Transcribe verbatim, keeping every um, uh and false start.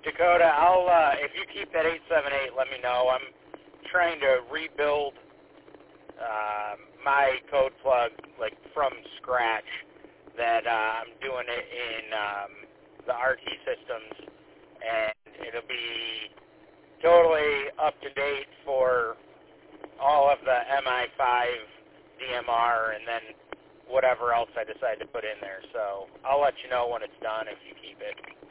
Dakota, I'll uh, if you keep that eight seven eight, let me know. I'm trying to rebuild uh, my code plug like from scratch. That uh, I'm doing it in um, the R T systems, and it'll be totally up to date for all of the M I five D M R, and then whatever else I decide to put in there. So I'll let you know when it's done if you keep it.